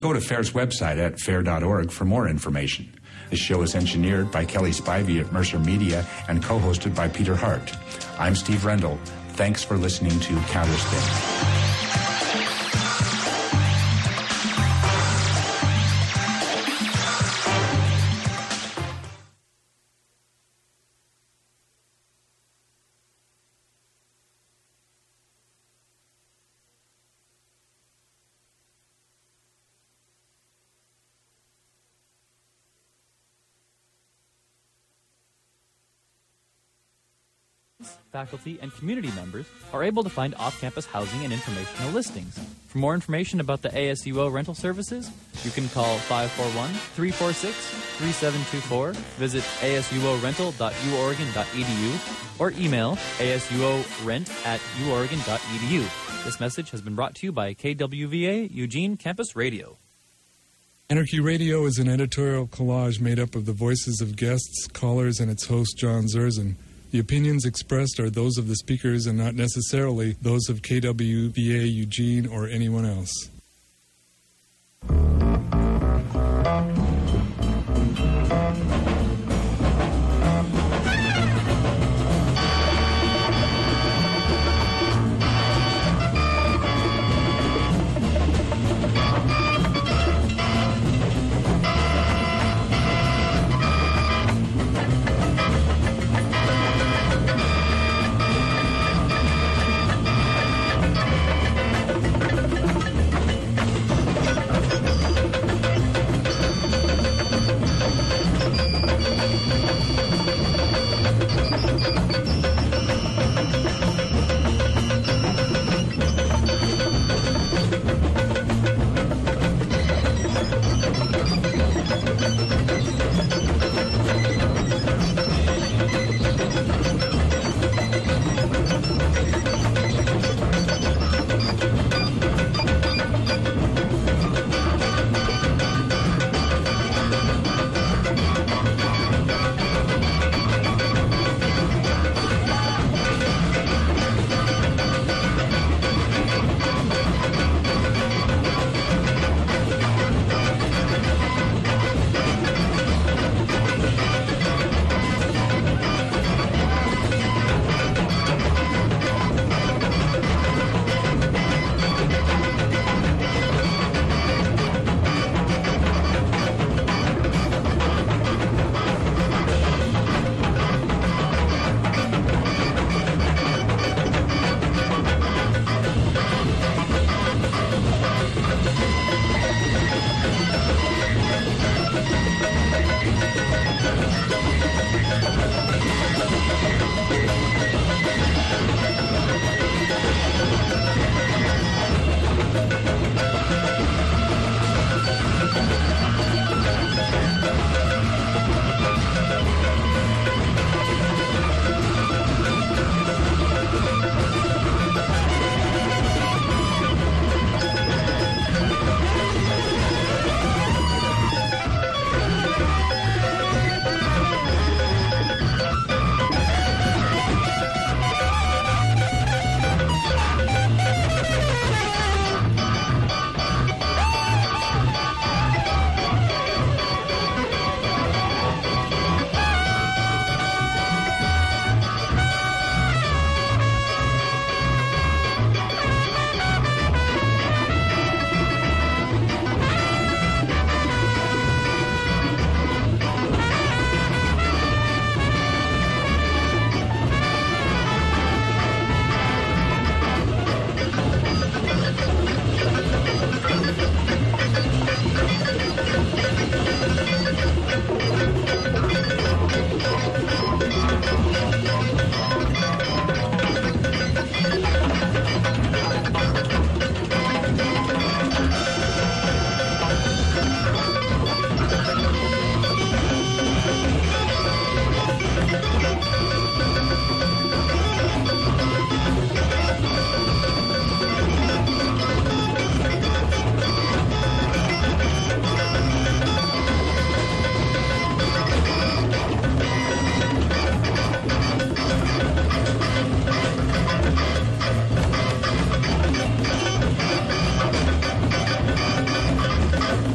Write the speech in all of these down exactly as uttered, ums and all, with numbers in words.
Go to FAIR's website at fair dot org for more information. This show is engineered by Kelly Spivey at Mercer Media and co-hosted by Peter Hart. I'm Steve Rendell. Thanks for listening to Counterspin. Faculty, and community members are able to find off-campus housing and informational listings. For more information about the A S U O rental services, you can call five four one, three four six, three seven two four, visit a s u o rental dot u oregon dot e d u, or email a s u o rent at u oregon dot e d u. This message has been brought to you by K W V A Eugene Campus Radio. Anarchy Radio is an editorial collage made up of the voices of guests, callers, and its host, John Zerzan. The opinions expressed are those of the speakers and not necessarily those of K W V A Eugene or anyone else.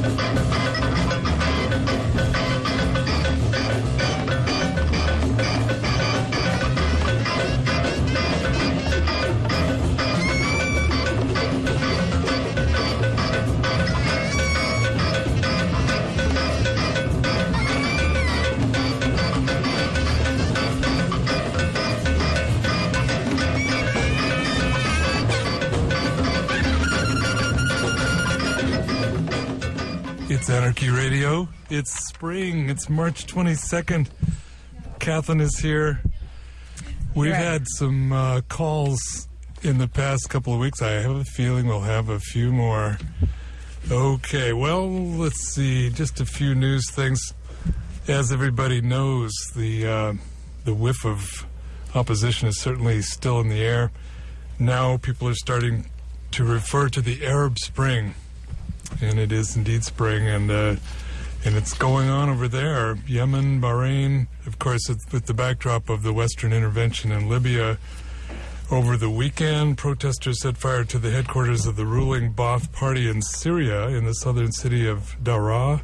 It's Anarchy Radio. It's spring. It's March twenty-second. Kathleen is here. We've Right. had some uh, calls in the past couple of weeks. I have a feeling we'll have a few more. Okay, well, let's see. Just a few news things. As everybody knows, the uh, the whiff of opposition is certainly still in the air. Now people are starting to refer to the Arab Spring. And it is indeed spring, and uh, and it's going on over there. Yemen, Bahrain, of course, it's with the backdrop of the Western intervention in Libya. Over the weekend, protesters set fire to the headquarters of the ruling Ba'ath Party in Syria, in the southern city of Daraa.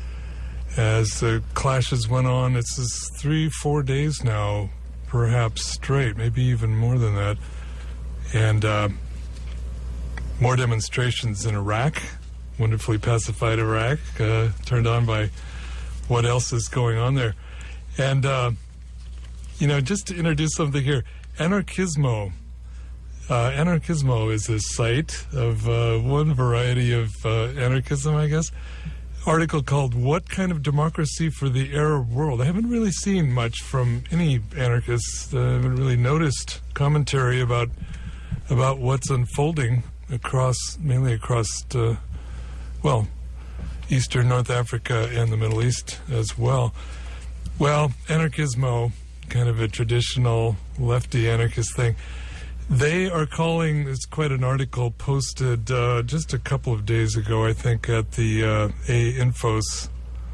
As the clashes went on, it's just three, four days now, perhaps straight, maybe even more than that. And uh, more demonstrations in Iraq. Wonderfully pacified Iraq, uh, turned on by what else is going on there. And, uh, you know, just to introduce something here, Anarchismo. Uh, Anarchismo is a site of uh, one variety of uh, anarchism, I guess. Article called What Kind of Democracy for the Arab World? I haven't really seen much from any anarchists. Uh, I haven't really noticed commentary about about what's unfolding across, mainly across... Uh, Well, Eastern North Africa and the Middle East as well. Well, Anarchismo, kind of a traditional lefty anarchist thing, they are calling, it's quite an article posted uh, just a couple of days ago, I think, at the uh, A-Infos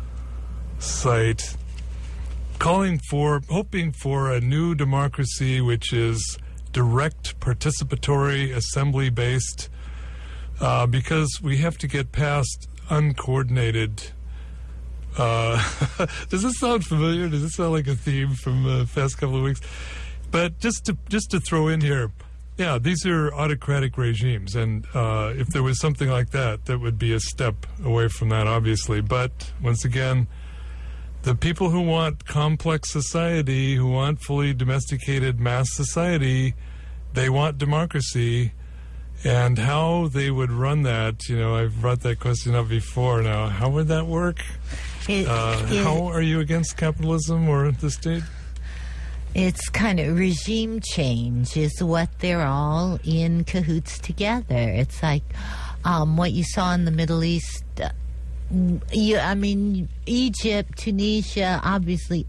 site, calling for, hoping for a new democracy which is direct, participatory, assembly-based, Uh, because we have to get past uncoordinated. Uh, does this sound familiar? Does this sound like a theme from the past couple of weeks? But just to just to throw in here, yeah, these are autocratic regimes, and uh, if there was something like that, that would be a step away from that, obviously. But once again, the people who want complex society, who want fully domesticated mass society, they want democracy. And how they would run that, you know, I've brought that question up before now. How would that work? It, uh, it, how are you against capitalism or the state? It's kind of regime change is what they're all in cahoots together. It's like um, what you saw in the Middle East. Uh, you, I mean, Egypt, Tunisia, obviously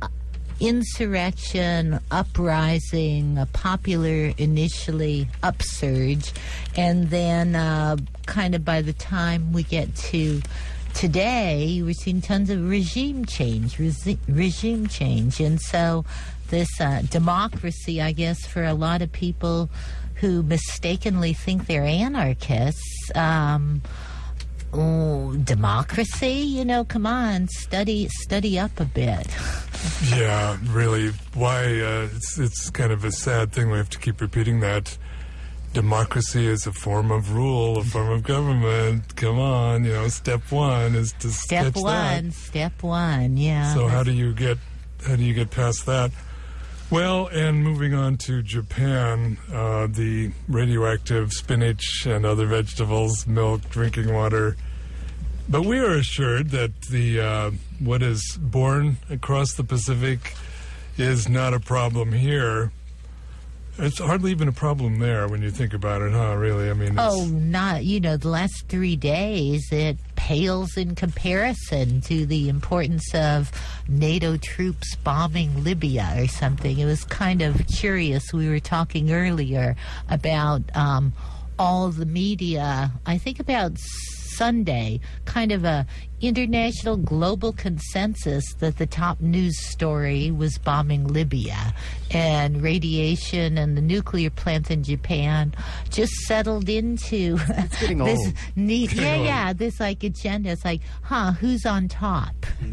insurrection, uprising, a popular initially upsurge, and then uh, kind of by the time we get to today, we're seeing tons of regime change, resi- regime change. And so this uh, democracy, I guess, for a lot of people who mistakenly think they're anarchists, um, oh, democracy, you know, come on, study study up a bit. Yeah, really. Why? Uh, it's it's kind of a sad thing. We have to keep repeating that. Democracy is a form of rule, a form of government. Come on, you know. Step one is to Step sketch one, that. step one, yeah. So how do you get how do you get past that? Well, and moving on to Japan, uh, the radioactive spinach and other vegetables, milk, drinking water. But we are assured that the uh, what is born across the Pacific is not a problem here. It's hardly even a problem there when you think about it, huh? Really? I mean, it's... Oh, not, you know, the last three days, it pales in comparison to the importance of NATO troops bombing Libya or something. It was kind of curious. We were talking earlier about um, all the media. I think about Sunday, kind of a international global consensus that the top news story was bombing Libya, and radiation and the nuclear plant in Japan just settled into it's getting this old. neat, Getting yeah, old. yeah, this like agenda. It's like, huh, who's on top?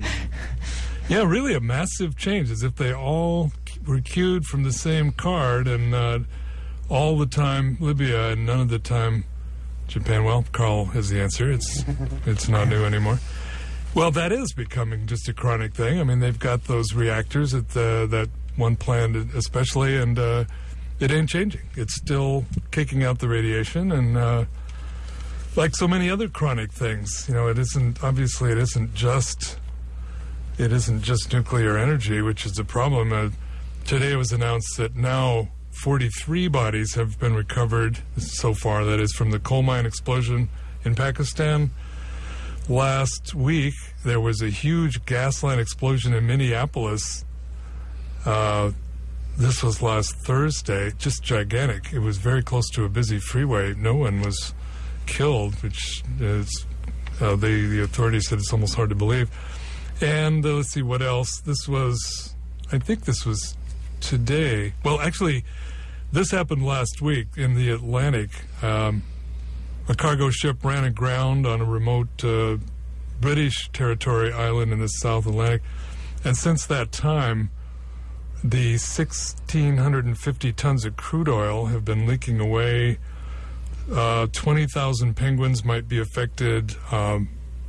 Yeah, really a massive change, as if they all were cued from the same card, and uh, all the time Libya and none of the time Japan. Well, Carl has the answer. It's it's not new anymore. Well, that is becoming just a chronic thing. I mean, they've got those reactors at the, that one plant especially, and uh, it ain't changing. It's still kicking out the radiation, and uh, like so many other chronic things, you know, it isn't, obviously it isn't just... It isn't just nuclear energy, which is the problem. Uh, today it was announced that now forty-three bodies have been recovered so far, that is, from the coal mine explosion in Pakistan. Last week, there was a huge gas line explosion in Minneapolis. Uh, this was last Thursday, just gigantic. It was very close to a busy freeway. No one was killed, which is, uh, they, the authorities said it's almost hard to believe. And uh, let's see what else. This was, I think this was today. Well, actually, this happened last week in the Atlantic. Um, a cargo ship ran aground on a remote uh, British territory island in the South Atlantic. And since that time, the one thousand six hundred fifty tons of crude oil have been leaking away. Uh, twenty thousand penguins might be affected. Um,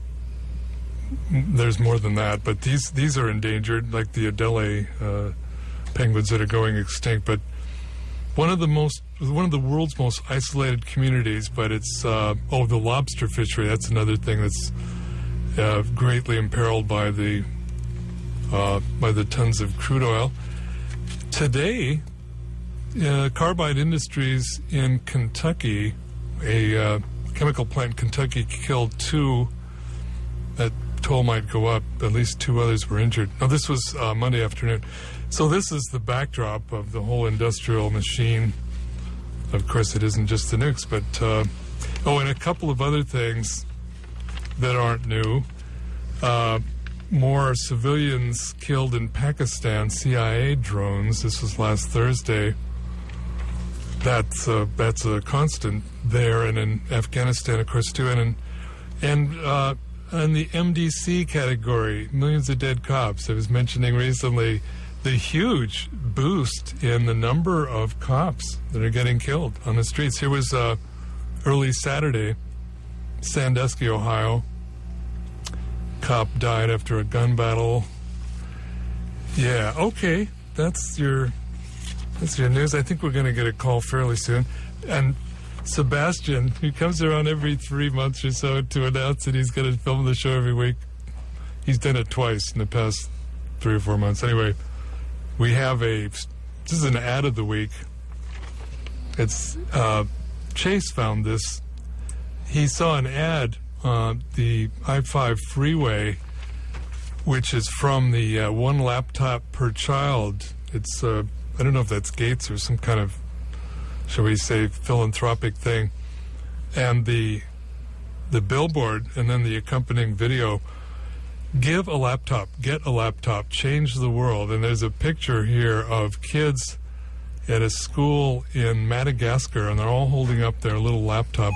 There's more than that, but these these are endangered, like the Adelie uh, penguins that are going extinct. But one of the most, one of the world's most isolated communities, but it's uh, oh, the lobster fishery. That's another thing that's uh, greatly imperiled by the uh, by the tons of crude oil. Today, uh, Carbide Industries in Kentucky, a uh, chemical plant in Kentucky, killed two. That toll might go up. At least two others were injured. Now, this was uh, Monday afternoon. So this is the backdrop of the whole industrial machine. Of course, it isn't just the nukes, but... Uh, oh, and a couple of other things that aren't new. Uh, more civilians killed in Pakistan, C I A drones. This was last Thursday. That's, uh, that's a constant there, and in Afghanistan, of course, too. And, in, and uh, in the M D C category, millions of dead cops. I was mentioning recently the huge boost in the number of cops that are getting killed on the streets. Here was uh, early Saturday, Sandusky, Ohio. Cop died after a gun battle. Yeah, okay, that's your that's your news. I think we're going to get a call fairly soon. And Sebastian, who comes around every three months or so to announce that he's going to film the show every week, he's done it twice in the past three or four months. Anyway, we have a, this is an ad of the week. It's, uh, Chase found this. He saw an ad on the I five freeway, which is from the uh, one laptop per child. It's, uh, I don't know if that's Gates or some kind of, shall we say, philanthropic thing. And the the billboard and then the accompanying video, give a laptop, get a laptop, change the world. And there's a picture here of kids at a school in Madagascar, and they're all holding up their little laptops,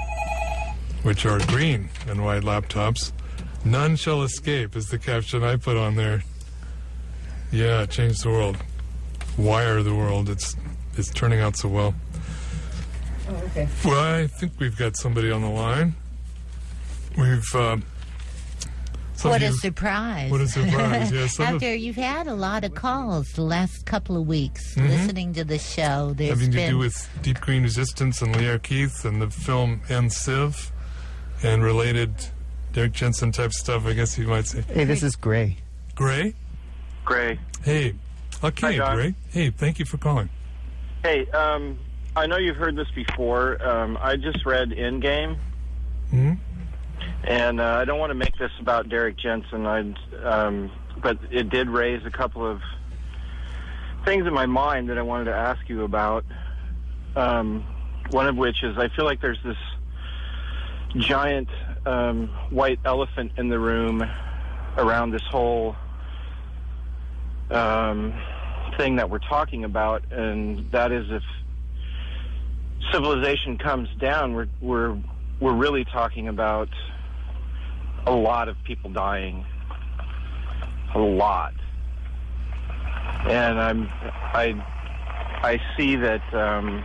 which are green and white laptops. None shall escape is the caption I put on there. Yeah, change the world. Wire the world. It's it's turning out so well. Oh, okay. Well, I think we've got somebody on the line. We've... Uh, some What of a you- surprise. What a surprise, yeah. Some of- After you've had a lot of calls the last couple of weeks Mhm. listening to the show, there's having to been... do with Deep Green Resistance and Lierre Keith and the film N Civ and related Derek Jensen type stuff, I guess you might say. Hey, this is Gray. Gray? Gray. Hey. Okay, Hi, John. Gray. Hey, thank you for calling. Hey, um, I know you've heard this before. Um, I just read Endgame, Hmm? and uh, I don't want to make this about Derek Jensen, I'd, um, but it did raise a couple of things in my mind that I wanted to ask you about. Um, one of which is I feel like there's this giant um, white elephant in the room around this whole um, thing that we're talking about, and that is if civilization comes down, we're we're we're really talking about a lot of people dying, a lot, and I'm I I see that. Um,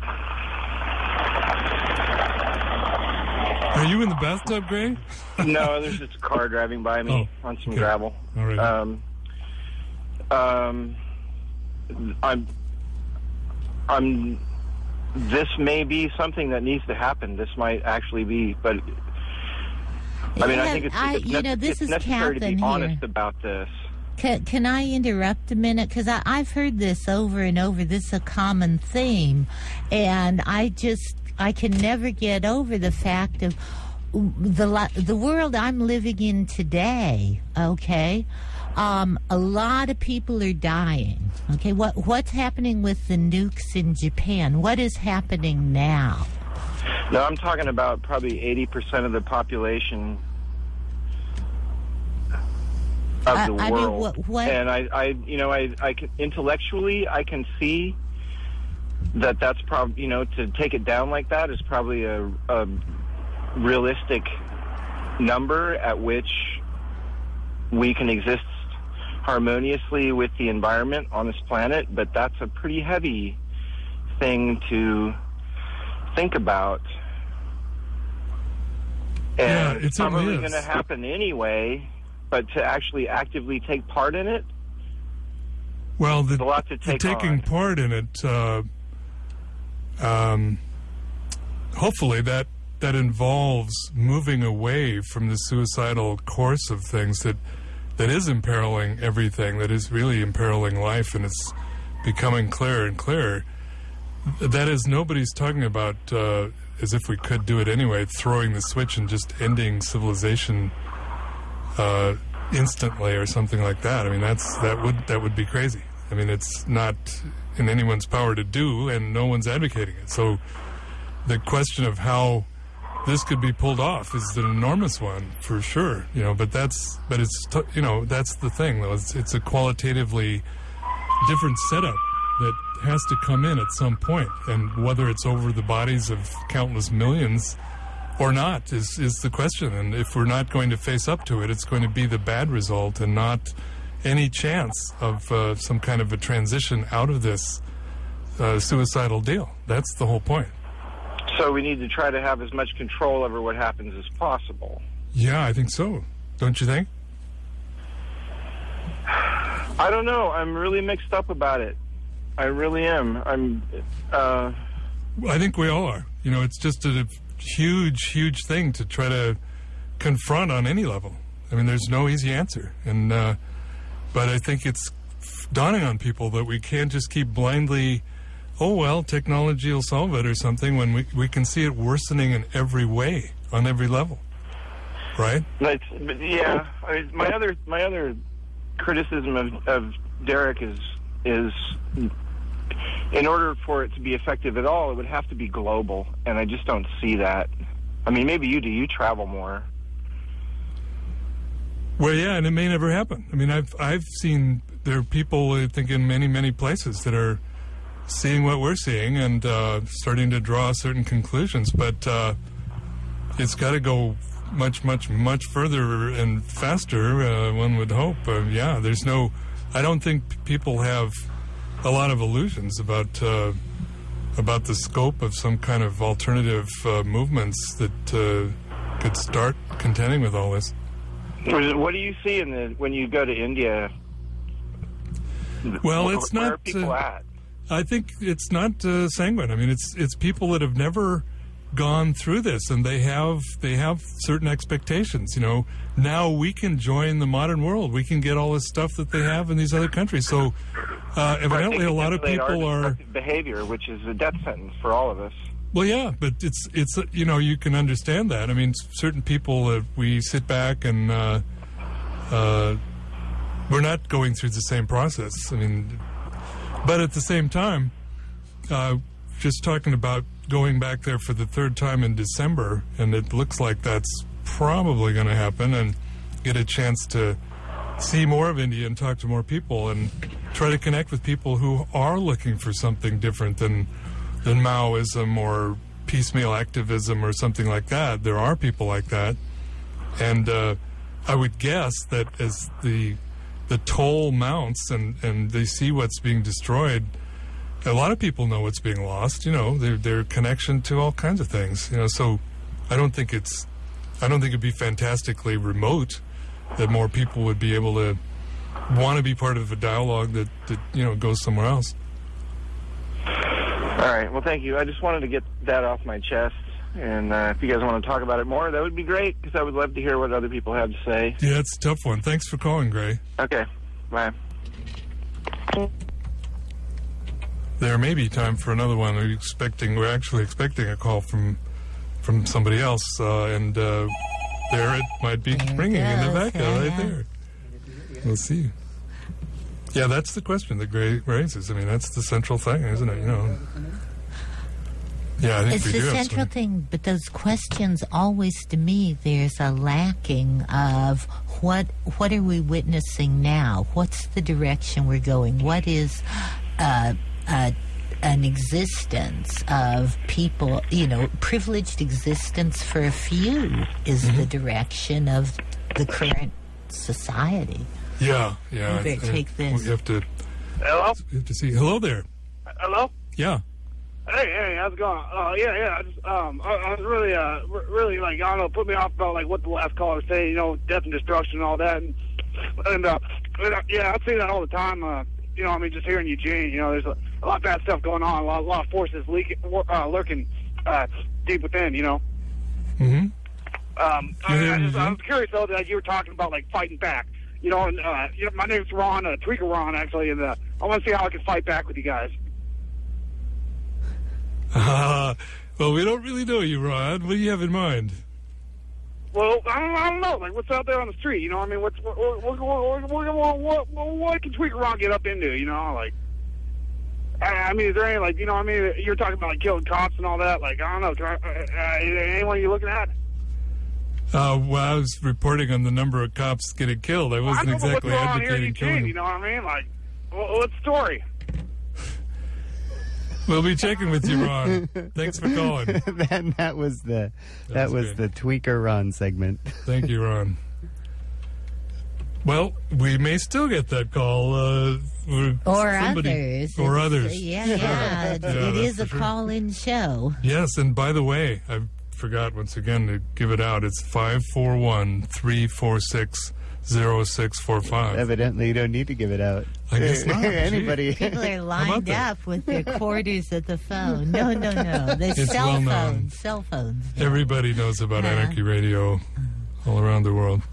Are you in the bathtub, Gray? No, there's just a car driving by me oh, on some okay. gravel. All right. Um, um, I'm, I'm. This may be something that needs to happen. This might actually be, but I mean, yeah, I think it's, I, it's, you ne- know, this it's is necessary to Catherine be here. honest about this. Can, can I interrupt a minute? Because I've heard this over and over. This is a common theme. And I just, I can never get over the fact of the the world I'm living in today, okay? Um, a lot of people are dying, okay? What What's happening with the nukes in Japan? What is happening now? No, I'm talking about probably eighty percent of the population of Uh, the I mean, world. what- what- And I, I, you know, I, I can, intellectually, I can see that that's probably, you know, to take it down like that is probably a, a realistic number at which we can exist harmoniously with the environment on this planet, but that's a pretty heavy thing to think about. And Yeah, it it's certainly probably is. going to happen anyway, but to actually actively take part in it, Well, the, There's a lot to the take taking on. part in it, uh, um, hopefully that that involves moving away from the suicidal course of things that that is imperiling everything, that is really imperiling life, and it's becoming clearer and clearer. That is, nobody's talking about, uh, as if we could do it anyway, throwing the switch and just ending civilization uh, instantly or something like that. I mean, that's that would that would be crazy. I mean, it's not in anyone's power to do, and no one's advocating it. So the question of how this could be pulled off is an enormous one, for sure. You know, but that's but it's t- you know that's the thing though. It's, it's a qualitatively different setup that has to come in at some point, and whether it's over the bodies of countless millions or not is is the question. And if we're not going to face up to it, it's going to be the bad result and not any chance of uh, some kind of a transition out of this uh, suicidal deal. That's the whole point. so we need to try to have as much control over what happens as possible. Yeah, I think so. Don't you think? I don't know. I'm really mixed up about it. I really am. I'm. Uh, I think we all are. You know, it's just a huge, huge thing to try to confront on any level. I mean, there's no easy answer. And uh, but I think it's dawning on people that we can't just keep blindly, oh, well, technology will solve it or something, when we, we can see it worsening in every way, on every level. Right? but, but yeah. I, my other my other criticism of, of Derek is is in order for it to be effective at all, it would have to be global, and I just don't see that. I mean, maybe you do. You travel more. Well, yeah, and it may never happen. I mean, I've I've seen there are people, I think, in many, many places that are seeing what we're seeing and uh, starting to draw certain conclusions, but uh, it's got to go much, much, much further and faster, uh, one would hope. Uh, yeah, there's no... I don't think people have a lot of illusions about uh, about the scope of some kind of alternative uh, movements that uh, could start contending with all this. What do you see in the when you go to India? Well, where, it's where not... are people uh, at? I think it's not uh, sanguine. I mean, it's it's people that have never gone through this, and they have they have certain expectations. You know, now we can join the modern world. We can get all this stuff that they have in these other countries. So, uh, evidently, a lot of people are behavior, which is a death sentence for all of us. Well, yeah, but it's it's uh, you know, you can understand that. I mean, certain people uh, we sit back and uh, uh, we're not going through the same process. I mean. But at the same time, uh, just talking about going back there for the third time in December, and it looks like that's probably going to happen, and get a chance to see more of India and talk to more people and try to connect with people who are looking for something different than than Maoism or piecemeal activism or something like that. There are people like that, and uh, I would guess that as the the toll mounts and, and they see what's being destroyed, a lot of people know what's being lost. You know, their their connection to all kinds of things. You know, so I don't think it's I don't think it'd be fantastically remote that more people would be able to want to be part of a dialogue that, that you know, goes somewhere else. All right. Well, thank you. I just wanted to get that off my chest. And uh, if you guys want to talk about it more, that would be great, because I would love to hear what other people have to say. Yeah, it's a tough one. Thanks for calling, Gray. Okay. Bye. There may be time for another one. We're expecting, we're actually expecting a call from from somebody else, uh, and uh, there it might be There ringing in the goes, back yeah. right there. We'll see. Yeah, that's the question that Gray raises. I mean, that's the central thing, isn't it? You know. Yeah, I think It's we the do have central some. thing, but those questions always, to me, there's a lacking of what what are we witnessing now? What's the direction we're going? What is uh, uh, an existence of people, you know, privileged existence for a few is Mm-hmm. the direction of the current society. Yeah, yeah. We better I- I- take this. We have to, Hello? we have to see. Hello there. Hello? Yeah. Hey, hey, how's it going? Uh, yeah, yeah, I just, um, I, I was really, uh, r- really, like, I don't know, put me off about, like, what the last caller said, you know, death and destruction and all that, and, and, uh, and, uh yeah, I see that all the time, uh, you know, I mean, just here in Eugene, you know, there's a, a lot of bad stuff going on, a lot, a lot of forces leaking, uh, lurking, uh, deep within, you know? Mm-hmm. Um, I, Yeah, I, just, yeah. I was curious, though, that you were talking about, like, fighting back, you know, and, uh, you know, my name's Ron, uh, Tweaker Ron, actually, and, uh, I want to see how I can fight back with you guys. Uh, well, we don't really know you, Ron. What do you have in mind? Well, I don't, I don't know. Like, what's out there on the street? You know, I mean, what's what what what what, what, what, what, what can Tweaker Ron get up into? You know, like, I, I mean, is there any, like, you know, I mean, you're talking about like killing cops and all that. Like, I don't know. Can I, uh, is there anyone you looking at? Uh, well, I was reporting on the number of cops getting killed. I I wasn't know exactly what's going on here in advocating Eugene. killing You them. know what I mean? Like, what, what's the story? We'll be checking with you, Ron. Thanks for calling. that, that was the that was was good. the Tweaker Ron segment. Thank you, Ron. Well, we may still get that call. Uh, or Or somebody- others. Or It's- others. Yeah, yeah. It, Yeah, it that's is for a sure. call-in show. Yes, and by the way, I forgot once again to give it out. It's five four one, three four six, zero six four five. Evidently, you don't need to give it out. I guess not. Anybody. People are about lined that? up with their quarters at the phone. No, no, no. The It's cell well known. phones. Cell phones. Everybody knows about Uh. Anarchy Radio all around the world.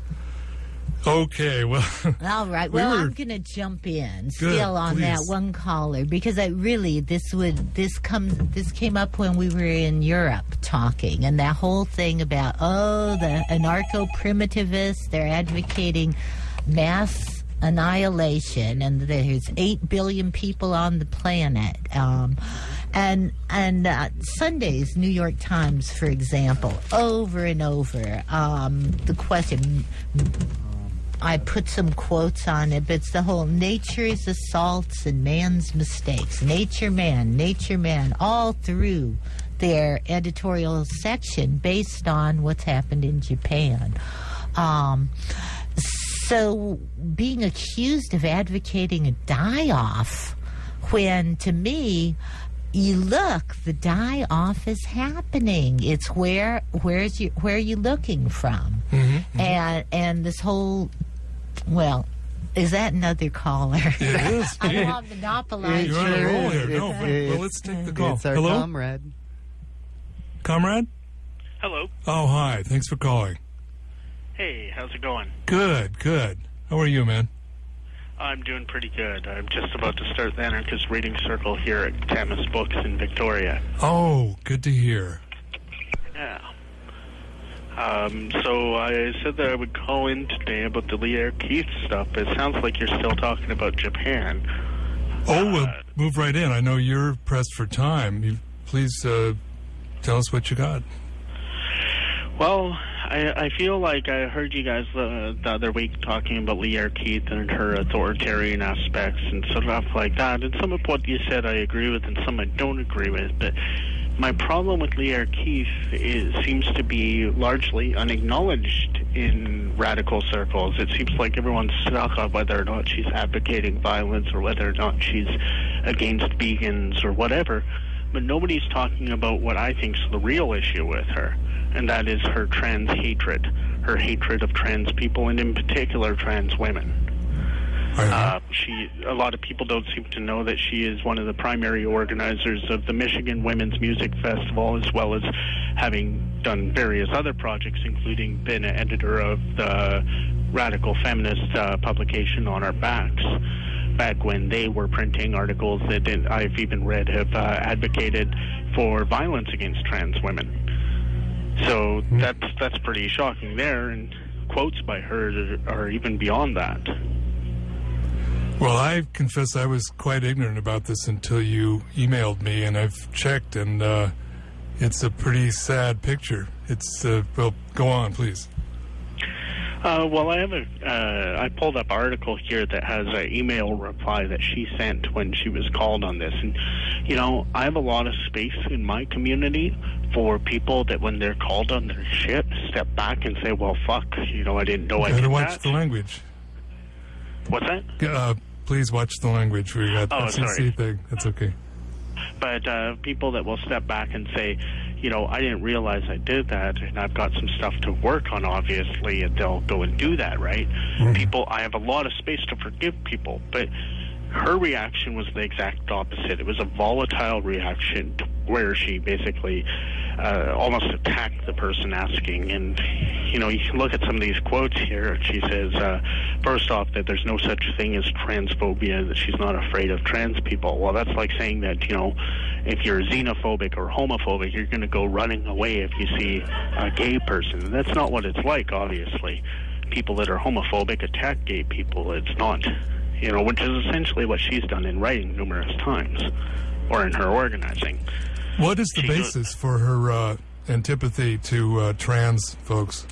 Okay, well, All right. We Well, were- I'm going to jump in Good, still on that please. one caller because I really this would this comes this came up when we were in Europe talking, and that whole thing about oh the anarcho-primitivists, they're advocating mass annihilation, and there's eight billion people on the planet. Um, and and uh, Sunday's New York Times, for example, over and over, um, the question. I put some quotes on it, but it's the whole nature's assaults and man's mistakes. Nature man, nature man, all through their editorial section based on what's happened in Japan. Um, so being accused of advocating a die-off when, to me, you look, the die-off is happening. It's where where's you where are you looking from? Mm-hmm, And and this whole well, is that another caller? it is. I want monopolize You're on a you. roll here. No, It's- but, well, let's take the call. It's our Hello? comrade. Comrade? Hello. Oh, hi. Thanks for calling. Hey, how's it going? Good, good. How are you, man? I'm doing pretty good. I'm just about to start the Anarchist Reading Circle here at Camus Books in Victoria. Oh, good to hear. Yeah. Um, so I said that I would call in today about the Lee Air Keith stuff. It sounds like you're still talking about Japan. Oh, we'll Uh, move right in. I know you're pressed for time. You, please uh, tell us what you got. Well, I, I feel like I heard you guys uh, the other week talking about Leah Keith and her authoritarian aspects and stuff like that. And some of what you said I agree with and some I don't agree with. But my problem with Leah Keith is, seems to be largely unacknowledged in radical circles. It seems like everyone's stuck on whether or not she's advocating violence or whether or not she's against vegans or whatever. But nobody's talking about what I think is the real issue with her, and that is her trans hatred, her hatred of trans people, and in particular trans women. Uh, she, a lot of people don't seem to know that she is one of the primary organizers of the Michigan Women's Music Festival, as well as having done various other projects, including been an editor of the radical feminist uh, publication On Our Backs, back when they were printing articles that I've even read have uh, advocated for violence against trans women. So that's that's pretty shocking there, and quotes by her are even beyond that. Well, I confess I was quite ignorant about this until you emailed me, and I've checked, and uh, it's a pretty sad picture. It's, uh, well, go on, please. Uh, well, I have a, uh, I pulled up an article here that has an email reply that she sent when she was called on this. And, you know, I have a lot of space in my community for people that when they're called on their shit, step back and say, well, fuck, you know, I didn't know I did that. You gotta watch the language. What's that? Uh, please watch the language. We got oh, the C C sorry. thing. That's okay. But uh, people that will step back and say, you know, I didn't realize I did that, and I've got some stuff to work on, obviously, and they'll go and do that, right? Mm-hmm. People, I have a lot of space to forgive people, but her reaction was the exact opposite. It was a volatile reaction where she basically uh, almost attacked the person asking. And, you know, you can look at some of these quotes here. She says, uh, first off, that there's no such thing as transphobia, that she's not afraid of trans people. Well, that's like saying that, you know, if you're xenophobic or homophobic, you're going to go running away if you see a gay person. And that's not what it's like, obviously. People that are homophobic attack gay people. It's not, you know, which is essentially what she's done in writing numerous times, or in her organizing. What is the she basis goes, for her uh, antipathy to uh, trans folks?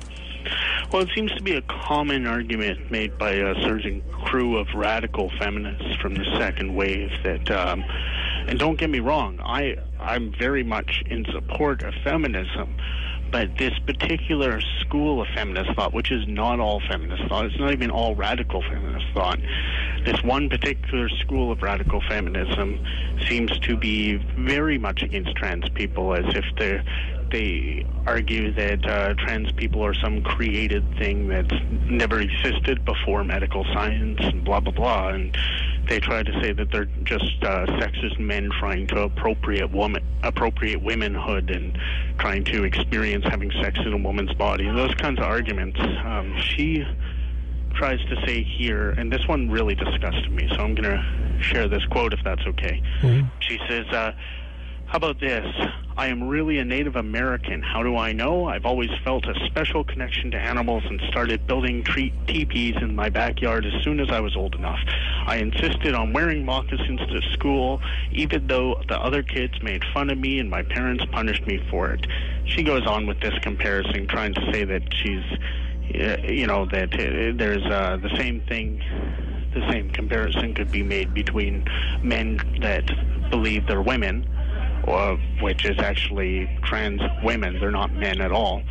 Well, it seems to be a common argument made by a surging crew of radical feminists from the second wave that, um, and don't get me wrong, I, I'm very much in support of feminism, but this particular school of feminist thought, which is not all feminist thought, it's not even all radical feminist thought, this one particular school of radical feminism seems to be very much against trans people, as if they're they argue that uh, trans people are some created thing that's never existed before medical science and blah, blah, blah. And they try to say that they're just uh, sexist men trying to appropriate woman, appropriate womanhood and trying to experience having sex in a woman's body. And those kinds of arguments. Um, she tries to say here, and this one really disgusted me, so I'm going to share this quote if that's okay. Mm-hmm. She says, uh, how about this? I am really a Native American. How do I know? I've always felt a special connection to animals and started building tree- teepees in my backyard as soon as I was old enough. I insisted on wearing moccasins to school, even though the other kids made fun of me and my parents punished me for it. She goes on with this comparison, trying to say that she's, you know, that there's uh, the same thing, the same comparison could be made between men that believe they're women, Uh, which is actually trans women, they're not men at all,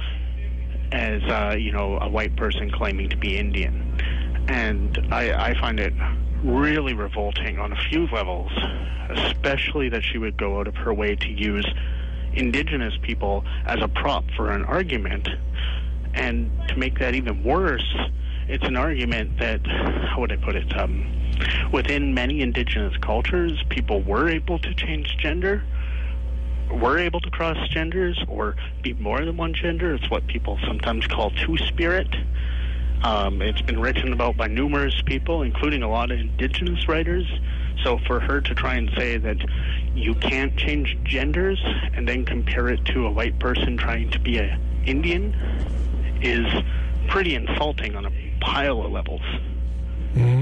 as, uh, you know, a white person claiming to be Indian. And I, I find it really revolting on a few levels, especially that she would go out of her way to use indigenous people as a prop for an argument. And to make that even worse, it's an argument that, how would I put it, um, within many indigenous cultures, people were able to change gender, were able to cross genders or be more than one gender. It's what people sometimes call two-spirit. Um, it's been written about by numerous people, including a lot of indigenous writers. So for her to try and say that you can't change genders and then compare it to a white person trying to be an Indian is pretty insulting on a pile of levels. Mm-hmm.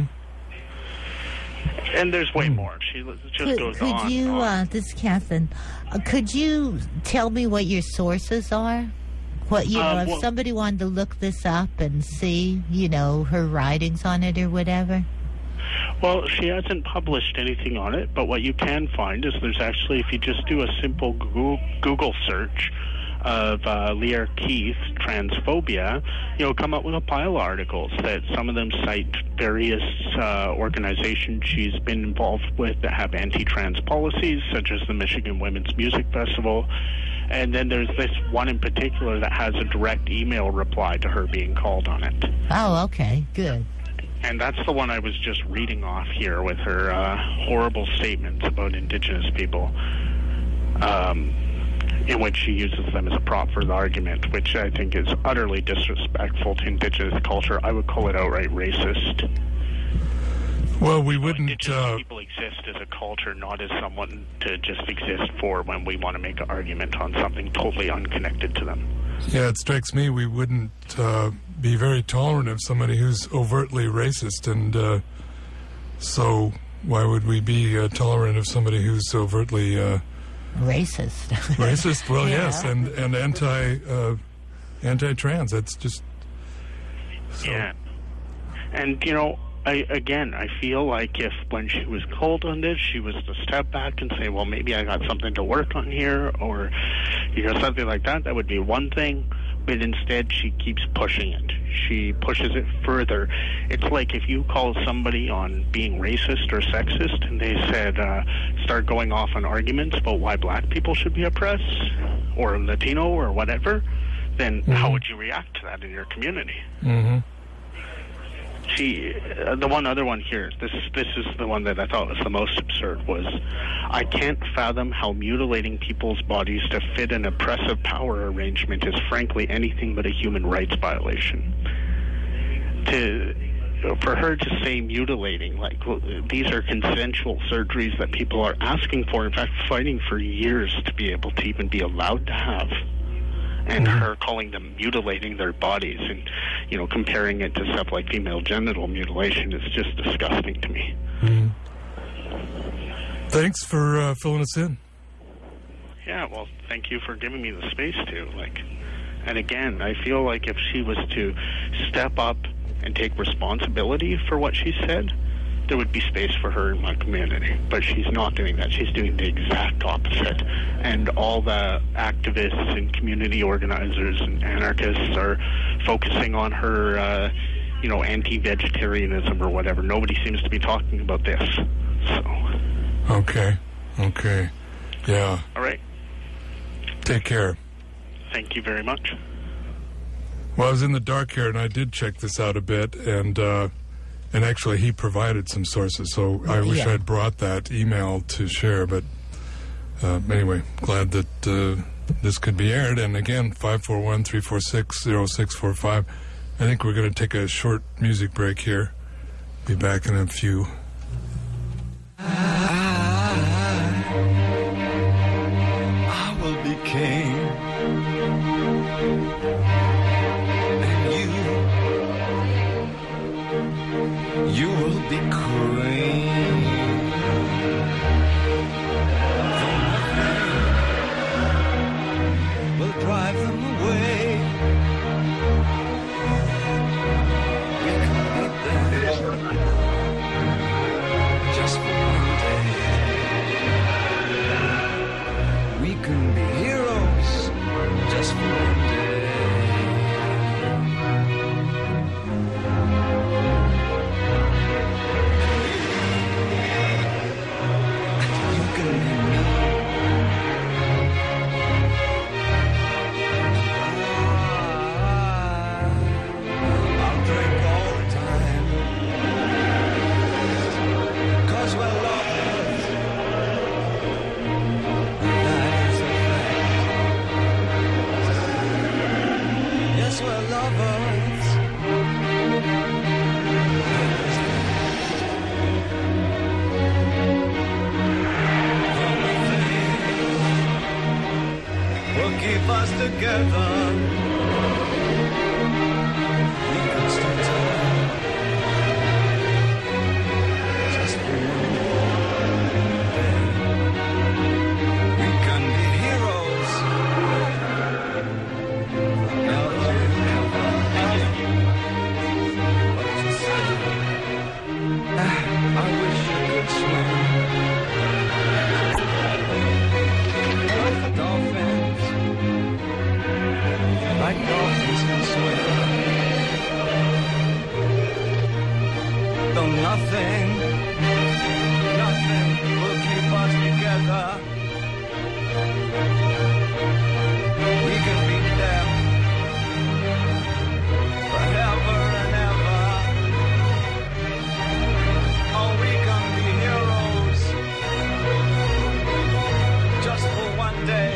And there's way more. She just could, goes could on. Could you, on. Uh, this is Catherine, uh, could you tell me what your sources are What, you know, Uh, if well- somebody wanted to look this up and see, you know, her writings on it or whatever? Well, she hasn't published anything on it, but what you can find is there's actually, if you just do a simple Google, Google search of uh, Lear Keith transphobia, you'll come up with a pile of articles that some of them cite various uh, organizations she's been involved with that have anti-trans policies, such as the Michigan Women's Music Festival. And then there's this one in particular that has a direct email reply to her being called on it. Oh, okay, good. And that's the one I was just reading off here with her uh, horrible statements about Indigenous people, um, in which she uses them as a prop for the argument, which I think is utterly disrespectful to Indigenous culture. I would call it outright racist. Well, we You know, wouldn't. Indigenous Uh, people exist as a culture, not as someone to just exist for when we want to make an argument on something totally unconnected to them. yeah, it strikes me we wouldn't uh, be very tolerant of somebody who's overtly racist, and uh, so why would we be uh, tolerant of somebody who's overtly uh, Racist. racist? Well, Yeah. yes, and and anti uh, anti-trans. That's just so. Yeah. And, you know, I, again, I feel like if when she was called on this, she was to step back and say, well, maybe I got something to work on here, or, you know, something like that, that would be one thing. But instead, she keeps pushing it. She pushes it further. It's like if you call somebody on being racist or sexist, and they said, uh, start going off on arguments about why black people should be oppressed, or Latino, or whatever, then Mm-hmm. how would you react to that in your community? Mm-hmm. She, uh, the one other one here, this this is the one that I thought was the most absurd, was, I can't fathom how mutilating people's bodies to fit an oppressive power arrangement is frankly anything but a human rights violation. To, for her to say mutilating, like, well, these are consensual surgeries that people are asking for, in fact, fighting for years to be able to even be allowed to have. And her calling them mutilating their bodies and, you know, comparing it to stuff like female genital mutilation is just disgusting to me. Mm-hmm. Thanks for uh, filling us in. Yeah, well, thank you for giving me the space to. Like, and again, I feel like if she was to step up and take responsibility for what she said, there would be space for her in my community. But she's not doing that. She's doing the exact opposite. And all the activists and community organizers and anarchists are focusing on her, uh, you know, anti-vegetarianism or whatever. Nobody seems to be talking about this. So. Okay. Okay. Yeah. All right. Take care. Thank you very much. Well, I was in the dark here, and I did check this out a bit, and uh, and actually he provided some sources, so I wish Yeah. I'd brought that email to share, but uh, anyway, glad that uh, this could be aired. And again, five four one, three four six, zero six four five. I think we're going to take a short music break here. Be back in a few. I will be king, and you, you will be queen. Nothing will drive them away. We can meet them just for one day. We can be heroes just for one day. And you can be me. I'll drink all the time. 'Cause we're lovers. That is a fact. Yes, we're lovers. Will keep us together. We can stick together. Just for one day. We can be heroes. nothing, nothing will keep us together. We can beat them forever and ever. Oh, we can be heroes just for one day.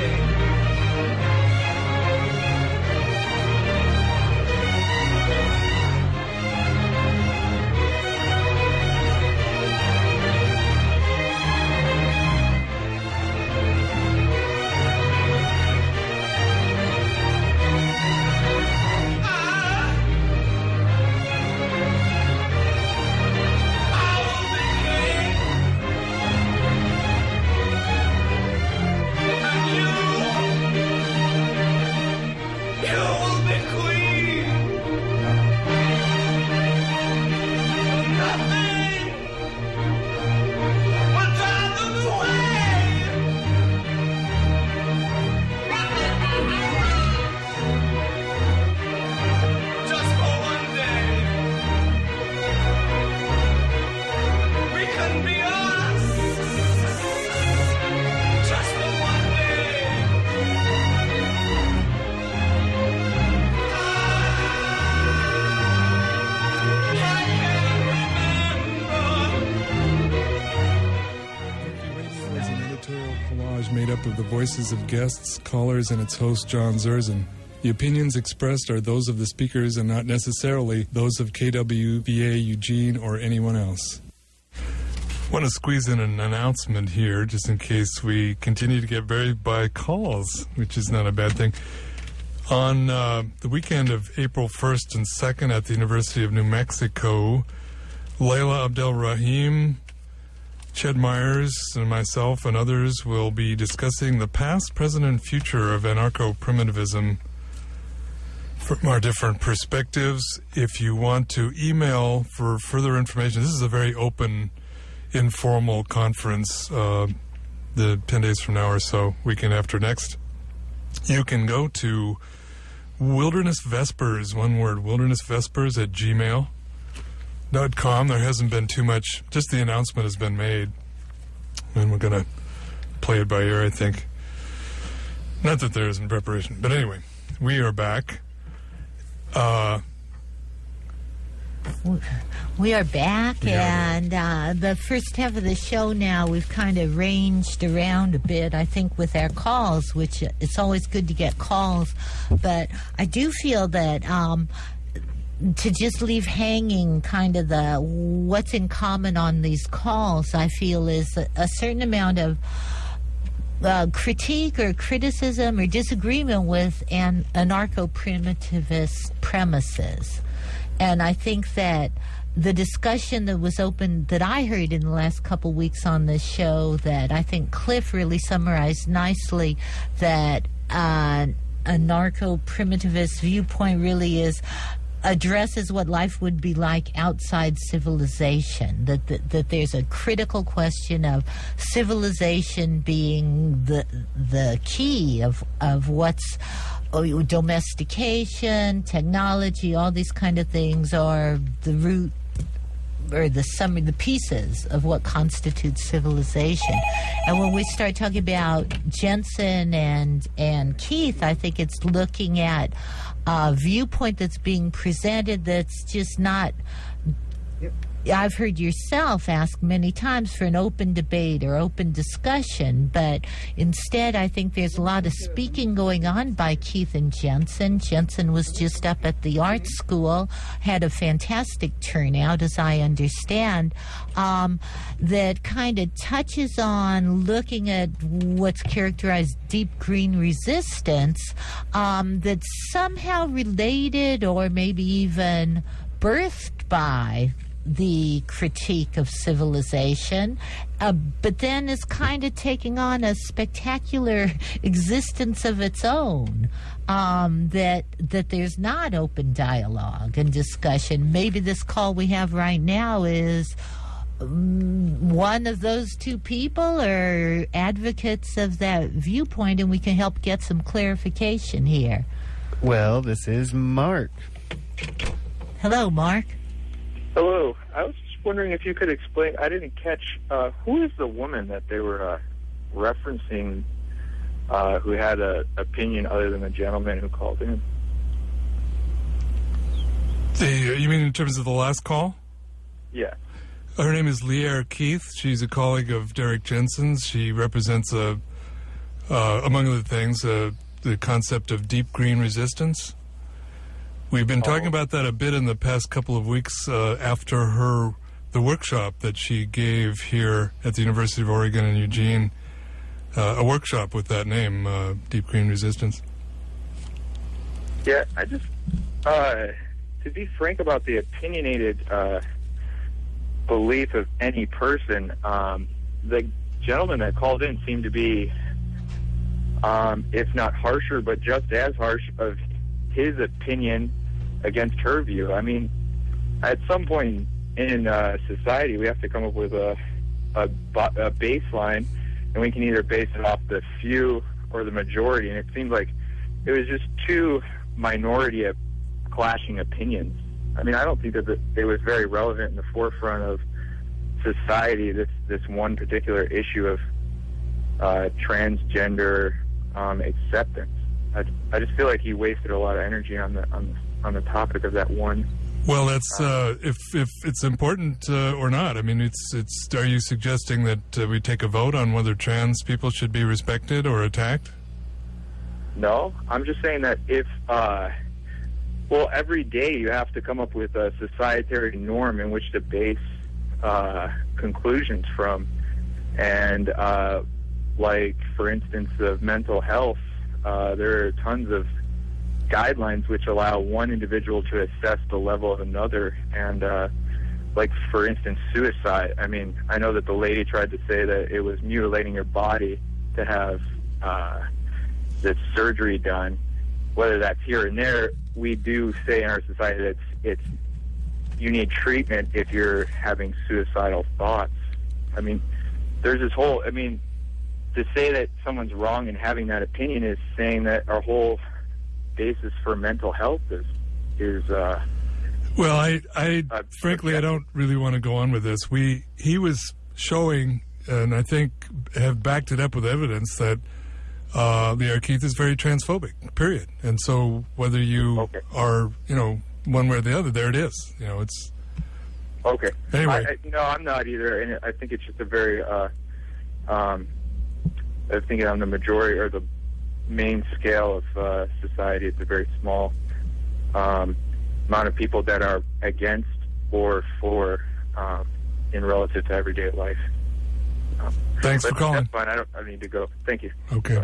Of the voices of guests, callers, and its host, John Zerzan. The opinions expressed are those of the speakers and not necessarily those of K W V A Eugene or anyone else. I want to squeeze in an announcement here just in case we continue to get buried by calls, which is not a bad thing. On uh, the weekend of April first and second at the University of New Mexico, Layla Abdel Rahim, Ched Myers, and myself and others will be discussing the past, present, and future of anarcho-primitivism from our different perspectives. If you want to email for further information, this is a very open, informal conference, uh, the ten days from now or so, weekend after next. You can go to Wilderness Vespers, one word, Wilderness Vespers at gmail dot com. There hasn't been too much, just the announcement has been made, and we're going to play it by ear, I think. Not that there isn't preparation, but anyway, we are back. Uh, we are back, yeah. and uh, the first half of the show now, we've kind of ranged around a bit, I think, with our calls, which it's always good to get calls, but I do feel that um, to just leave hanging kind of the what's in common on these calls, I feel, is a, a certain amount of uh, critique or criticism or disagreement with an anarcho-primitivist premises. And I think that the discussion that was open, that I heard in the last couple weeks on this show, that I think Cliff really summarized nicely, that uh, anarcho-primitivist viewpoint really is addresses what life would be like outside civilization, that, that that there's a critical question of civilization being the the key of of what's oh, domestication, technology, all these kind of things are the root or the sum of the pieces of what constitutes civilization. And when we start talking about Jensen and and Keith, I think it's looking at a viewpoint that's being presented that's just not... Yep. I've heard yourself ask many times for an open debate or open discussion, but instead I think there's a lot of speaking going on by Keith and Jensen. Jensen was just up at the art school, had a fantastic turnout, as I understand, um, that kind of touches on looking at what's characterized deep green resistance, um, that's somehow related or maybe even birthed by the critique of civilization, uh, but then is kind of taking on a spectacular existence of its own, um, that that there's not open dialogue and discussion. Maybe this call we have right now is um, one of those two people or advocates of that viewpoint, and we can help get some clarification here. Well, this is Mark. Hello, Mark. Hello. I was just wondering if you could explain. I didn't catch uh, who is the woman that they were uh, referencing uh, who had an opinion other than the gentleman who called in. The, you mean in terms of the last call? Yeah. Her name is Leah Keith. She's a colleague of Derek Jensen's. She represents, a, uh, among other things, uh, the concept of deep green resistance. We've been talking Oh. about that a bit in the past couple of weeks uh, after her the workshop that she gave here at the University of Oregon in Eugene, uh, a workshop with that name, uh, Deep Green Resistance. Yeah, I just, uh, to be frank about the opinionated uh, belief of any person, um, the gentleman that called in seemed to be, um, if not harsher, but just as harsh of his opinion against her view. I mean, at some point in uh, society, we have to come up with a, a, a baseline, and we can either base it off the few or the majority, and it seemed like it was just two minority of clashing opinions. I mean, I don't think that it was very relevant in the forefront of society, this this one particular issue of uh, transgender um, acceptance. I, I just feel like he wasted a lot of energy on the on the, on the topic of that one. Well, that's uh, if if it's important uh, or not. I mean, it's it's. Are you suggesting that uh, we take a vote on whether trans people should be respected or attacked? No, I'm just saying that if, uh, well, every day you have to come up with a societary norm in which to base uh, conclusions from, and uh, like for instance of mental health. Uh, there are tons of guidelines which allow one individual to assess the level of another. And, uh, like, for instance, suicide. I mean, I know that the lady tried to say that it was mutilating her body to have uh, this surgery done. Whether that's here and there, we do say in our society that it's, it's you need treatment if you're having suicidal thoughts. I mean, there's this whole, I mean, to say that someone's wrong in having that opinion is saying that our whole basis for mental health is is uh well I I uh, frankly I don't really want to go on with this. We he was showing, and I think have backed it up with evidence, that uh the Keith is very transphobic, period. And so whether you okay. are, you know, one way or the other, there it is. You know, it's okay. Anyway, I, I, no, I'm not either, and I think it's just a very uh um I was thinking on the majority or the main scale of uh, society, it's a very small um, amount of people that are against or for um, in relative to everyday life. Um, Thanks for calling. That's fine. I don't. I need to go. Thank you. Okay.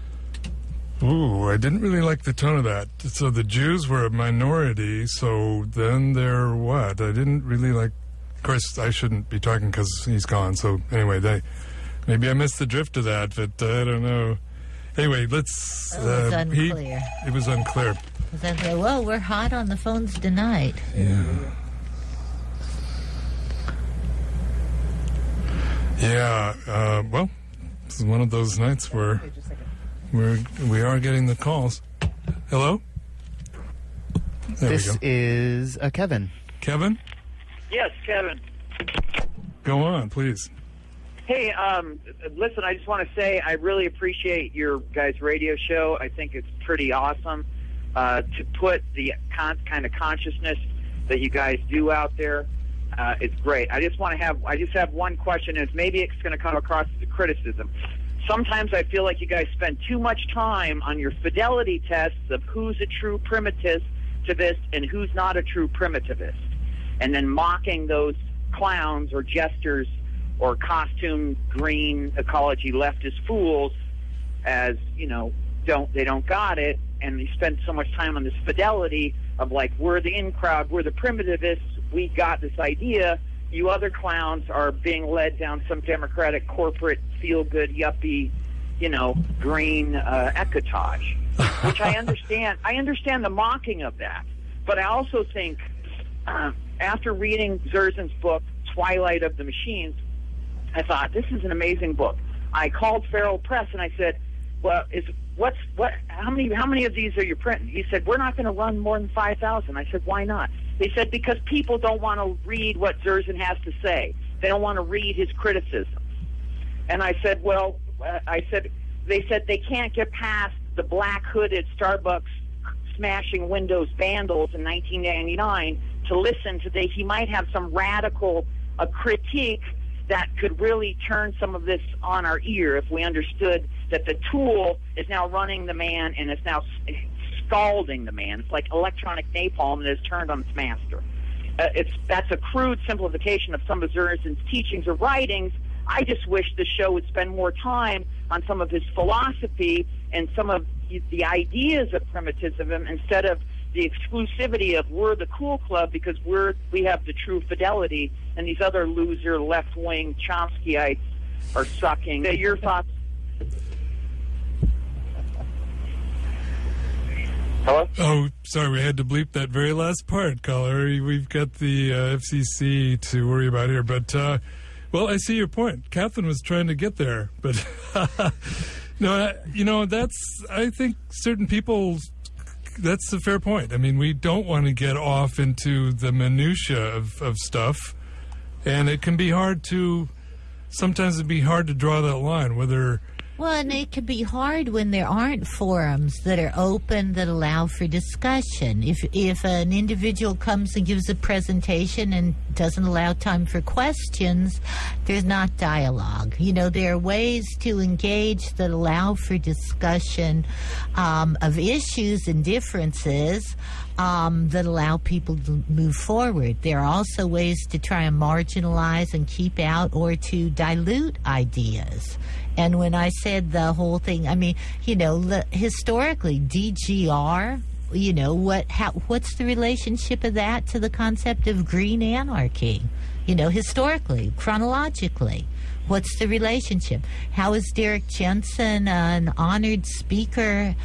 Ooh, I didn't really like the tone of that. So the Jews were a minority, so then they're what? I didn't really like... Of course, I shouldn't be talking because he's gone, so anyway, they... Maybe I missed the drift of that, but uh, I don't know. Anyway, let's... It was uh, unclear. He, it was unclear. It was unclear. Well, we're hot on the phones tonight. Yeah. Yeah, uh, well, this is one of those nights where we're, we are getting the calls. Hello? There this we go. is uh, Kevin. Kevin? Yes, Kevin. Go on, please. Hey, um, listen, I just want to say I really appreciate your guys' radio show. I think it's pretty awesome uh, to put the con- kind of consciousness that you guys do out there. Uh, it's great. I just want to have, I just have one question, and maybe it's going to come across as a criticism. Sometimes I feel like you guys spend too much time on your fidelity tests of who's a true primitivist and who's not a true primitivist, and then mocking those clowns or jesters or costume green ecology leftist fools as, you know, don't they don't got it, and you spend so much time on this fidelity of like, we're the in crowd, we're the primitivists, we got this idea, you other clowns are being led down some democratic corporate feel-good yuppie, you know, green uh, ecotage, which I understand. I understand the mocking of that, but I also think uh, after reading Zerzin's book, Twilight of the Machines, I thought, this is an amazing book. I called Feral Press and I said, well, is what's what? How many how many of these are you printing? He said, we're not going to run more than five thousand. I said, why not? They said, because people don't want to read what Zerzan has to say. They don't want to read his criticisms. And I said, well, uh, I said, they said they can't get past the black-hooded Starbucks smashing windows vandals in nineteen ninety-nine to listen to the, he might have some radical uh, critique that could really turn some of this on our ear if we understood that the tool is now running the man and it's now scalding the man. It's like electronic napalm that is turned on its master. Uh, it's that's a crude simplification of some of Zerzan's teachings or writings. I just wish the show would spend more time on some of his philosophy and some of the ideas of primitivism instead of the exclusivity of we're the cool club because we're we have the true fidelity and these other loser left-wing Chomskyites are sucking. Your thoughts? Hello? Oh, sorry, we had to bleep that very last part, caller. We've got the uh, F C C to worry about here. But, uh, well, I see your point. Catherine was trying to get there. But, no, you know, that's, I think certain people, that's a fair point. I mean, we don't want to get off into the minutia of, of stuff. And it can be hard to, sometimes it'd be hard to draw that line, whether... Well, and it can be hard when there aren't forums that are open that allow for discussion. If if an individual comes and gives a presentation and doesn't allow time for questions, there's not dialogue. You know, there are ways to engage that allow for discussion um, of issues and differences um, that allow people to move forward. There are also ways to try and marginalize and keep out or to dilute ideas. And when I said the whole thing, I mean, you know, le- historically, D G R, you know, what? How, what's the relationship of that to the concept of green anarchy? You know, historically, chronologically, what's the relationship? How is Derek Jensen an honored speaker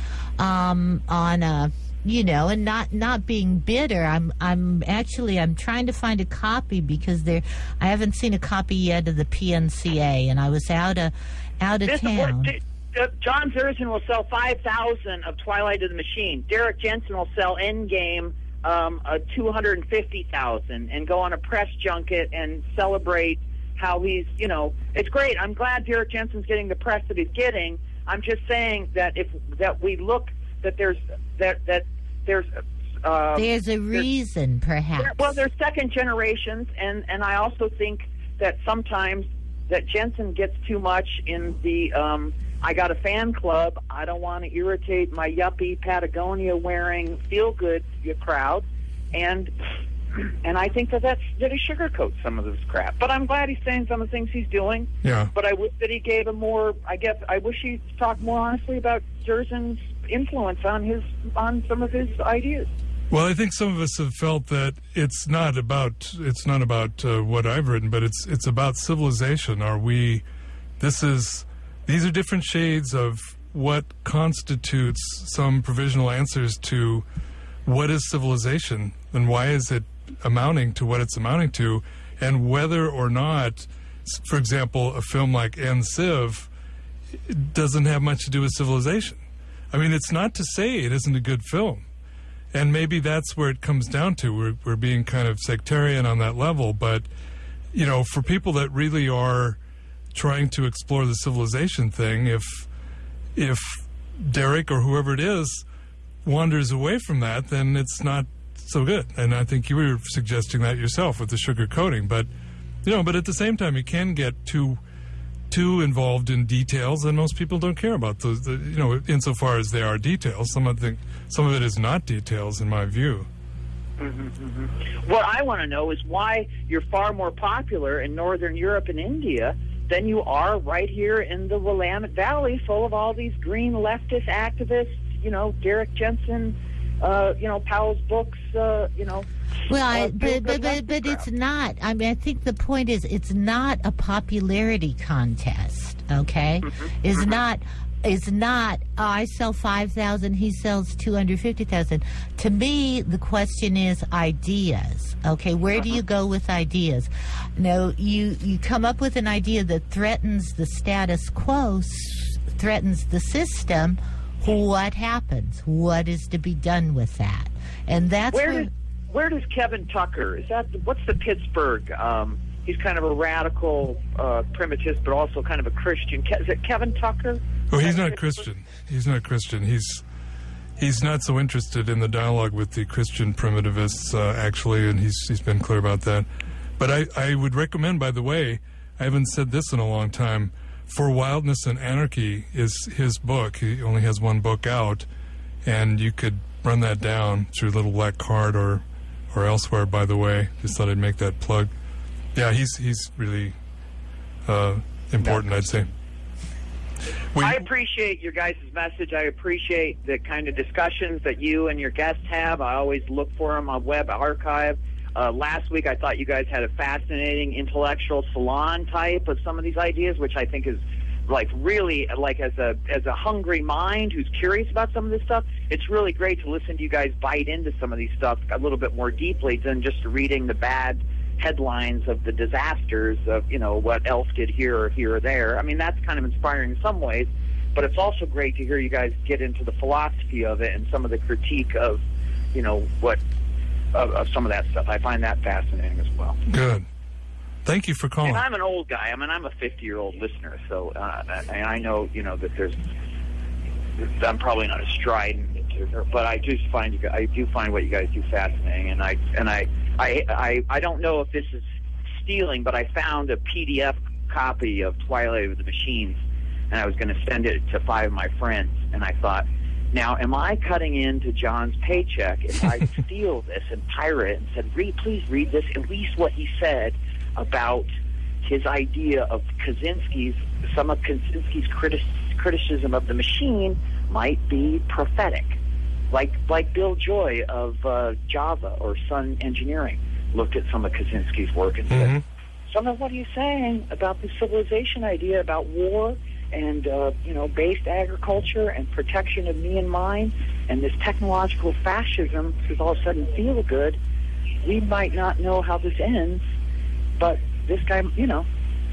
um, on a... You know, and not, not being bitter. I'm I'm actually I'm trying to find a copy because there I haven't seen a copy yet of the P N C A, and I was out of out of This town. Is what, uh, John Zerzan will sell five thousand of Twilight of the Machine. Derek Jensen will sell Endgame um, uh, two hundred fifty thousand, and go on a press junket and celebrate how he's. You know, it's great. I'm glad Derek Jensen's getting the press that he's getting. I'm just saying that if that we look. That there's that that there's uh, there's a reason, there's, perhaps. There, well, there's second generations, and and I also think that sometimes that Jensen gets too much in the. Um, I got a fan club. I don't want to irritate my yuppie Patagonia wearing feel good crowd, and and I think that that's that he sugarcoats some of this crap. But I'm glad he's saying some of the things he's doing. Yeah. But I wish that he gave a more. I guess I wish he talked more honestly about Zerzan's influence on his on some of his ideas. Well, I think some of us have felt that it's not about it's not about uh, what I've written, but it's it's about civilization. Are we? This is these are different shades of what constitutes some provisional answers to what is civilization and why is it amounting to what it's amounting to, and whether or not, for example, a film like N Civ doesn't have much to do with civilization. I mean, it's not to say it isn't a good film. And maybe that's where it comes down to. We're, we're being kind of sectarian on that level. But, you know, for people that really are trying to explore the civilization thing, if if Derek or whoever it is wanders away from that, then it's not so good. And I think you were suggesting that yourself with the sugar coating. But, you know, but at the same time, you can get too... too involved in details, and most people don't care about those. The, you know, insofar as they are details, some of the some of it is not details, in my view. Mm-hmm, mm-hmm. What I want to know is why you're far more popular in Northern Europe and India than you are right here in the Willamette Valley, full of all these green leftist activists. You know, Derek Jensen. Uh, you know, Powell's books. Uh, you know. Well, I, uh, but but but, but it's not. I mean, I think the point is, it's not a popularity contest. Okay, mm-hmm. it's mm-hmm. not. It's not. Oh, I sell five thousand. He sells two hundred fifty thousand. To me, the question is ideas. Okay, where uh-huh. do you go with ideas? No, you you come up with an idea that threatens the status quo, s- threatens the system. what happens? What is to be done with that? And that's where where, does where does Kevin Tucker? Is that what's the Pittsburgh? Um, he's kind of a radical uh, primitist, but also kind of a Christian. Is it Kevin Tucker? Well, he's not Christian. He's not Christian. He's he's not so interested in the dialogue with the Christian primitivists, uh, actually, and he's he's been clear about that. But I, I would recommend, by the way, I haven't said this in a long time, For Wildness and Anarchy is his book. He only has one book out, and you could run that down through Little Black Card or or elsewhere, by the way. Just thought I'd make that plug. Yeah, he's he's really uh, important, I'd say. We, I appreciate your guys' message. I appreciate the kind of discussions that you and your guests have. I always look for them on Web Archive. Uh, last week, I thought you guys had a fascinating intellectual salon type of some of these ideas, which I think is like really like as a as a hungry mind who's curious about some of this stuff. It's really great to listen to you guys bite into some of these stuff a little bit more deeply than just reading the bad headlines of the disasters of, you know, what else did here or here or there. I mean, that's kind of inspiring in some ways, but it's also great to hear you guys get into the philosophy of it and some of the critique of, you know, what of, of some of that stuff. I find that fascinating as well. Good. Thank you for calling. And I'm an old guy. I mean, I'm a fifty-year-old listener, so uh, and I know, you know, that there's. I'm probably not as strident, but I do find you. I do find what you guys do fascinating, and I and I I I, I don't know if this is stealing, but I found a P D F copy of Twilight of the Machines, and I was going to send it to five of my friends, and I thought, now, am I cutting into John's paycheck if I steal this and pirate it and said, read, please read this, at least what he said about his idea of Kaczynski's, some of Kaczynski's criti- criticism of the machine might be prophetic, like like Bill Joy of uh, Java or Sun Engineering looked at some of Kaczynski's work and mm-hmm. said, some of what he's saying about the civilization idea about war and, uh, you know, based agriculture and protection of me and mine and this technological fascism because all of a sudden feel good, we might not know how this ends, but this guy, you know,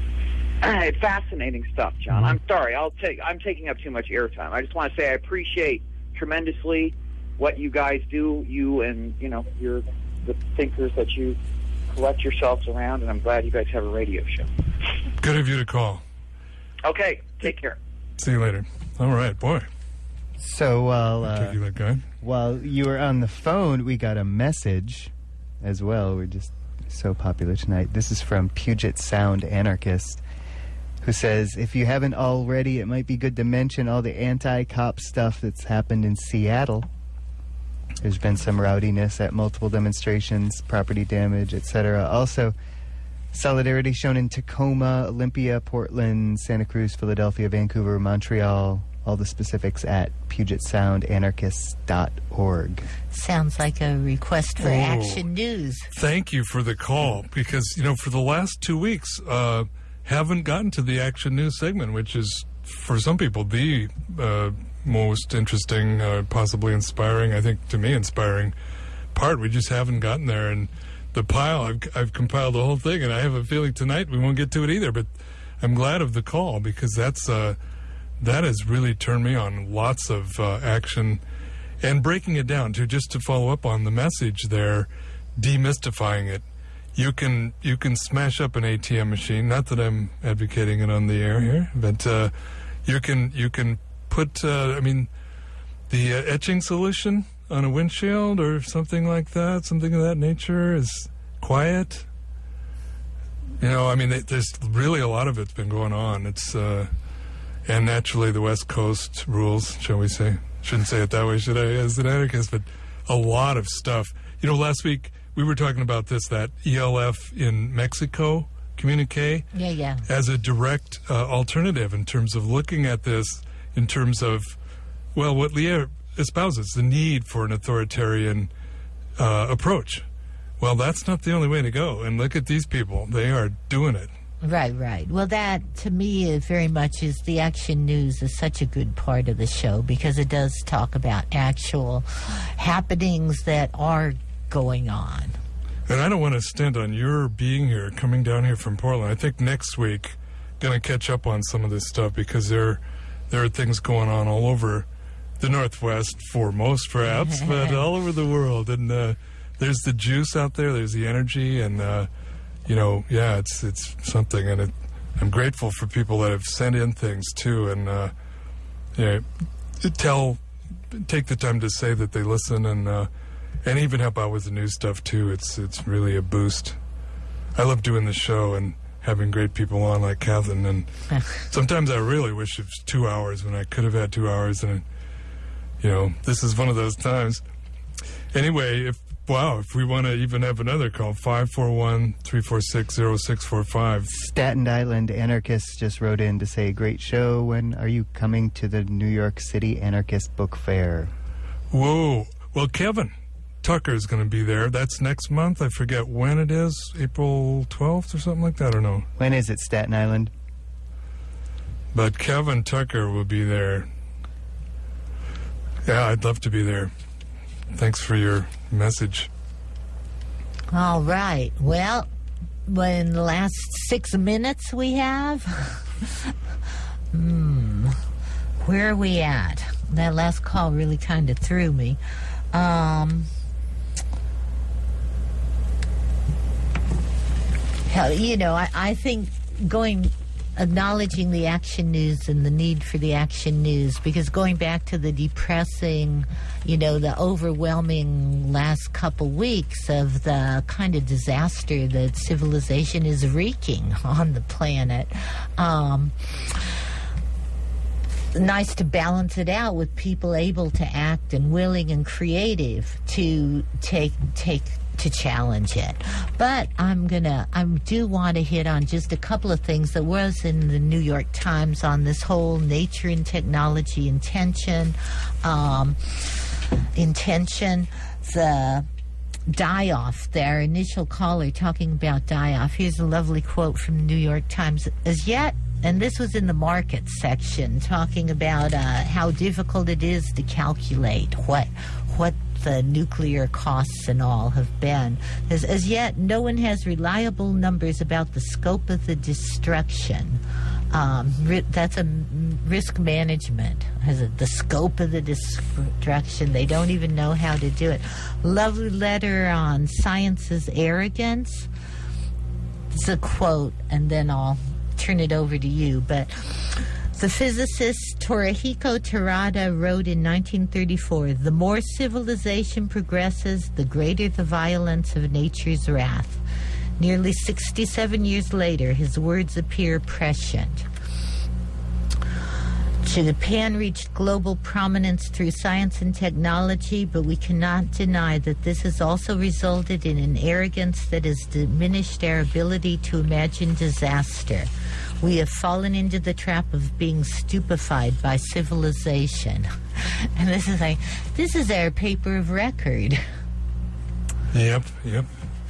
fascinating stuff, John. I'm sorry, I'll take. I'm taking up too much airtime. I just want to say I appreciate tremendously what you guys do, you and, you know, your the thinkers that you collect yourselves around, and I'm glad you guys have a radio show. Good of you to call. Okay, take care. See you later. All right, boy. So while uh, you that guy. while you were on the phone, we got a message as well. We're just so popular tonight. This is from Puget Sound Anarchist, who says, if you haven't already, it might be good to mention all the anti-cop stuff that's happened in Seattle. There's been some rowdiness at multiple demonstrations, property damage, et cetera. Also, solidarity shown in Tacoma, Olympia, Portland, Santa Cruz, Philadelphia, Vancouver, Montreal. All the specifics at Puget Sound Anarchists dot org. Sounds like a request for Oh. Action News. Thank you for the call, because, you know, for the last two weeks, uh, haven't gotten to the Action News segment, which is, for some people, the uh, most interesting, uh, possibly inspiring, I think, to me, inspiring part. We just haven't gotten there. And the pile, I've, I've compiled the whole thing, and I have a feeling tonight we won't get to it either. But I'm glad of the call, because that's uh, that has really turned me on. Lots of uh, action. And breaking it down, to just to follow up on the message there, demystifying it. You can you can smash up an A T M machine. Not that I'm advocating it on the air here, but uh, you can you can put uh, I mean the uh, etching solution on a windshield or something like that, something of that nature is quiet. You know, I mean, it, there's really a lot of it's been going on. It's uh, and naturally the West Coast rules, shall we say? Shouldn't say it that way, should I, as an anarchist? But a lot of stuff. You know, last week we were talking about this, that E L F in Mexico communique Yeah, yeah. as a direct uh, alternative in terms of looking at this in terms of, well, what Leah espouses, the need for an authoritarian uh, approach. Well, that's not the only way to go. And look at these people. They are doing it. Right, right. Well, that, to me, it very much is the Action News is such a good part of the show because it does talk about actual happenings that are going on. And I don't want to stand on your being here, coming down here from Portland. I think next week, going to catch up on some of this stuff because there, there are things going on all over the Northwest foremost, perhaps, but all over the world. And uh, there's the juice out there. There's the energy, and uh, you know, yeah, it's it's something. And it, I'm grateful for people that have sent in things too, and uh, you know, tell, take the time to say that they listen, and uh, and even help out with the new stuff too. It's it's really a boost. I love doing the show and having great people on like Catherine, and sometimes I really wish it was two hours when I could have had two hours, and you know, this is one of those times. Anyway, if wow, if we want to even have another call, five four one, three four six, zero six four five. Staten Island Anarchist just wrote in to say, great show. When are you coming to the New York City Anarchist Book Fair? Whoa. Well, Kevin Tucker is going to be there. That's next month. I forget when it is. April twelfth or something like that. I don't know. When is it, Staten Island? But Kevin Tucker will be there. Yeah, I'd love to be there. Thanks for your message. All right. Well, in the last six minutes we have, hmm, where are we at? That last call really kind of threw me. Um, hell, you know, I, I think going... acknowledging the Action News and the need for the Action News, because going back to the depressing, you know, the overwhelming last couple weeks of the kind of disaster that civilization is wreaking on the planet, um, nice to balance it out with people able to act and willing and creative to take take to challenge it. But I'm gonna I do want to hit on just a couple of things that was in the New York Times on this whole nature and technology intention um, intention the die-off, their initial caller talking about die-off. Here's a lovely quote from the New York Times. As yet, and this was in the market section, talking about uh, how difficult it is to calculate what what the nuclear costs and all have been. As, as yet, no one has reliable numbers about the scope of the destruction. Um, ri- that's a m- risk management. Has it, the scope of the destruction. They don't even know how to do it. Lovely letter on science's arrogance. It's a quote, and then I'll turn it over to you. But the physicist Torihiko Terada wrote in nineteen thirty-four, "The more civilization progresses, the greater the violence of nature's wrath." Nearly sixty-seven years later, his words appear prescient. Japan reached global prominence through science and technology, but we cannot deny that this has also resulted in an arrogance that has diminished our ability to imagine disaster. We have fallen into the trap of being stupefied by civilization. And this is like, this is our paper of record. Yep, yep.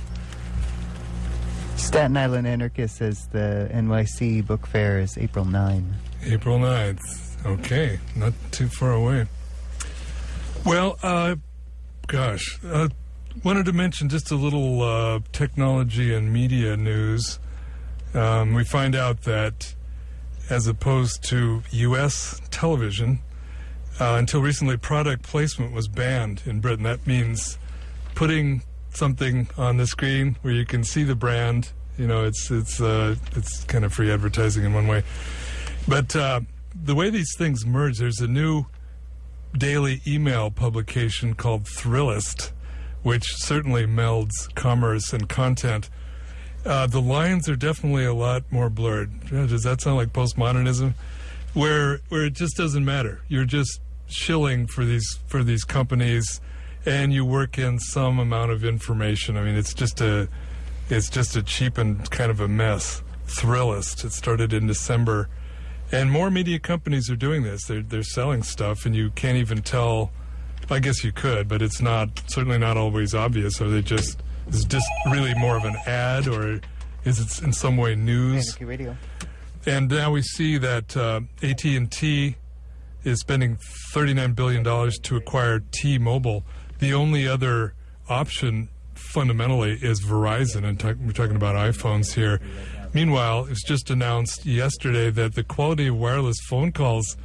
Staten Island Anarchist says the N Y C Book Fair is April ninth. April ninth. Okay, not too far away. Well, uh, gosh, uh, wanted to mention just a little uh, technology and media news. Um, we find out that as opposed to U S television, uh, until recently product placement was banned in Britain. That means putting something on the screen where you can see the brand. You know, it's it's uh, it's kind of free advertising in one way. But uh, the way these things merge, there's a new daily email publication called Thrillist, which certainly melds commerce and content. Uh, the lines are definitely a lot more blurred. Does that sound like postmodernism? Where where it just doesn't matter. You're just shilling for these for these companies, and you work in some amount of information. I mean, it's just a it's just a cheapened kind of a mess. Thrillist. It started in December, and more media companies are doing this. They're they're selling stuff, and you can't even tell. I guess you could, but it's not certainly not always obvious. Or they just is it just really more of an ad, or is it in some way news? Anarchy Radio. And now we see that uh, A T and T is spending thirty-nine billion dollars to acquire T-Mobile. The only other option, fundamentally, is Verizon, and talk, we're talking about iPhones here. Meanwhile, it was just announced yesterday that the quality of wireless phone calls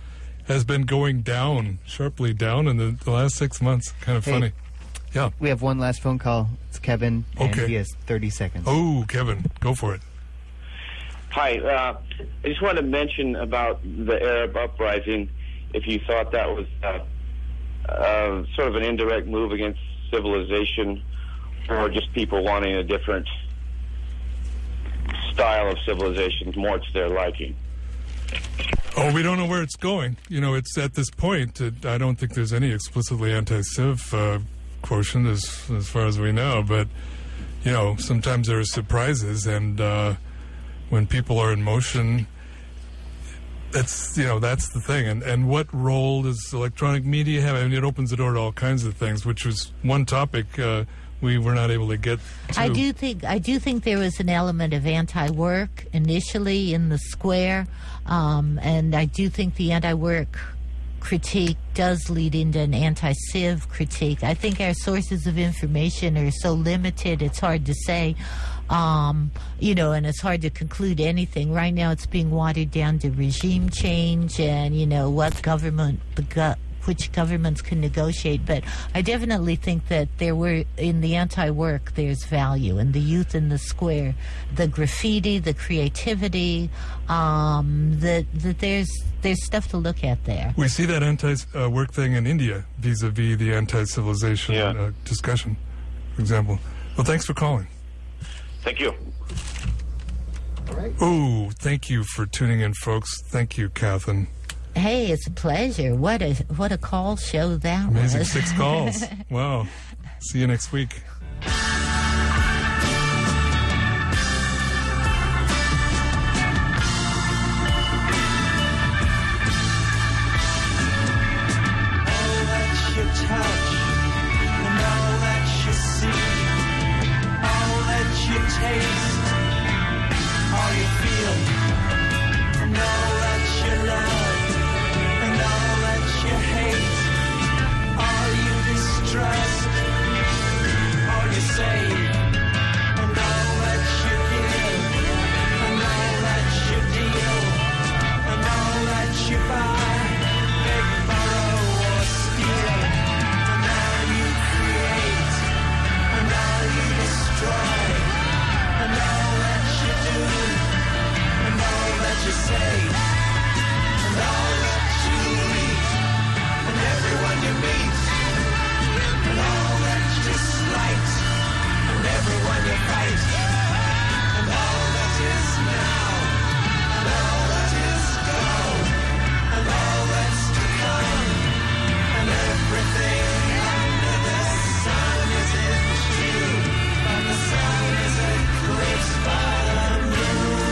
has been going down, sharply down in the, the last six months. Kind of Hey. funny. Yeah. We have one last phone call. It's Kevin, and Okay. he has thirty seconds. Oh, Kevin, go for it. Hi, uh, I just wanted to mention about the Arab uprising, if you thought that was uh, uh, sort of an indirect move against civilization, or just people wanting a different style of civilization, more to their liking. Oh, we don't know where it's going. You know, it's at this point, it, I don't think there's any explicitly anti-civ uh, quotient as, as far as we know, but, you know, sometimes there are surprises, and uh, when people are in motion, that's, you know, that's the thing. And, and what role does electronic media have? I mean, it opens the door to all kinds of things, which was one topic uh, we were not able to get to. I do think I do think there was an element of anti-work initially in the square, um, and I do think the anti-work critique does lead into an anti-civ critique. I think our sources of information are so limited; it's hard to say, um, you know, and it's hard to conclude anything. Right now, it's being watered down to regime change and you know what government the gut. which governments can negotiate, but I definitely think that there were, in the anti-work, there's value, in the youth in the square, the graffiti, the creativity, um, that that there's there's stuff to look at there. We see that anti-work thing in India vis-a-vis the anti-civilization Yeah. uh, discussion, for example. Well, thanks for calling. Thank you. Oh, thank you for tuning in, folks. Thank you, Catherine. Hey, it's a pleasure. What a what a call show that Amazing was. six calls. Wow. See you next week. All that you touch and all that you see, all that you taste, all you feel, and all that you love, and all that you hate, all you distrust, all you save, and all that you give, and all that you deal, and all that you buy, beg, borrow, or steal, and all you create, and all you destroy, and all that you do, and all that you say, and all that you eat, and everyone you meet, and all that you slight, and everyone you fight, and all that is now, and all that is gone, and all that's to come, and everything under the sun is in you, and the sun is eclipsed by the moon.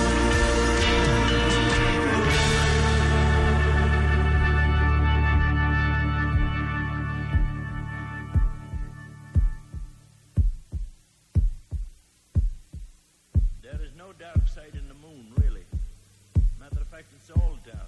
There is no dark side in the moon, really. Matter of fact, it's all dark.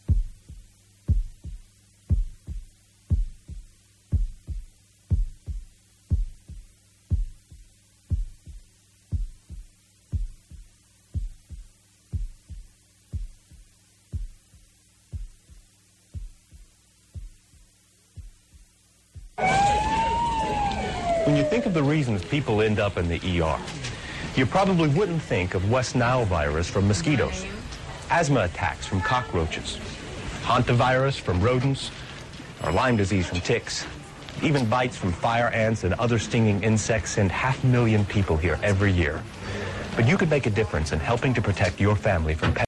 When you think of the reasons people end up in the E R, you probably wouldn't think of West Nile virus from mosquitoes, asthma attacks from cockroaches, hantavirus from rodents, or Lyme disease from ticks. Even bites from fire ants and other stinging insects send half a million people here every year. But you could make a difference in helping to protect your family from